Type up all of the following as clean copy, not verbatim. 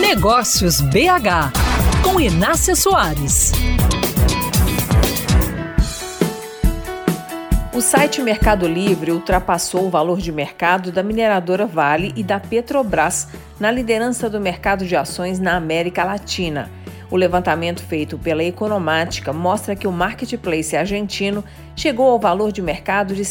Negócios BH, com Inácia Soares. O site Mercado Livre ultrapassou o valor de mercado da mineradora Vale e da Petrobras na liderança do mercado de ações na América Latina. O levantamento feito pela Economática mostra que o marketplace argentino chegou ao valor de mercado de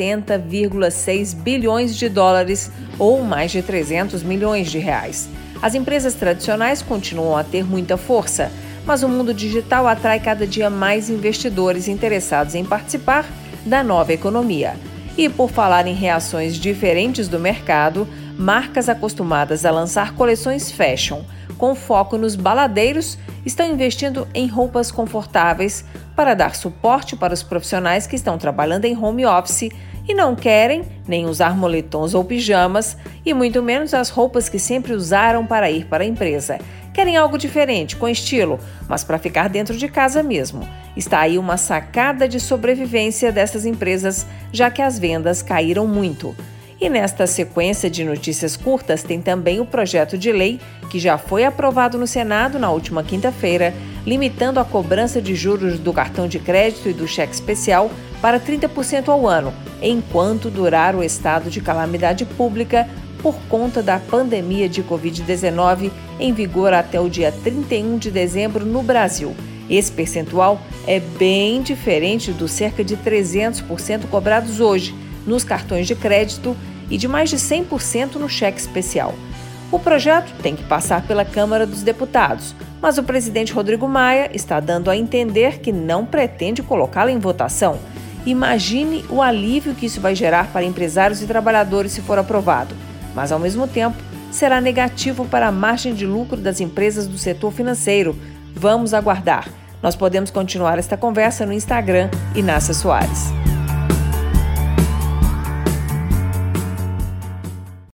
60,6 bilhões de dólares, ou mais de 300 milhões de reais. As empresas tradicionais continuam a ter muita força, mas o mundo digital atrai cada dia mais investidores interessados em participar da nova economia. E por falar em reações diferentes do mercado, marcas acostumadas a lançar coleções fashion com foco nos baladeiros estão investindo em roupas confortáveis para dar suporte para os profissionais que estão trabalhando em home office e não querem nem usar moletons ou pijamas e muito menos as roupas que sempre usaram para ir para a empresa. Querem algo diferente, com estilo, mas para ficar dentro de casa mesmo. Está aí uma sacada de sobrevivência dessas empresas, já que as vendas caíram muito. E nesta sequência de notícias curtas tem também o projeto de lei que já foi aprovado no Senado na última quinta-feira, limitando a cobrança de juros do cartão de crédito e do cheque especial para 30% ao ano, enquanto durar o estado de calamidade pública por conta da pandemia de Covid-19 em vigor até o dia 31 de dezembro no Brasil. Esse percentual é bem diferente dos cerca de 300% cobrados hoje nos cartões de crédito e de mais de 100% no cheque especial. O projeto tem que passar pela Câmara dos Deputados, mas o presidente Rodrigo Maia está dando a entender que não pretende colocá-lo em votação. Imagine o alívio que isso vai gerar para empresários e trabalhadores se for aprovado, mas ao mesmo tempo será negativo para a margem de lucro das empresas do setor financeiro. Vamos aguardar. Nós podemos continuar esta conversa no Instagram, Inácia Soares.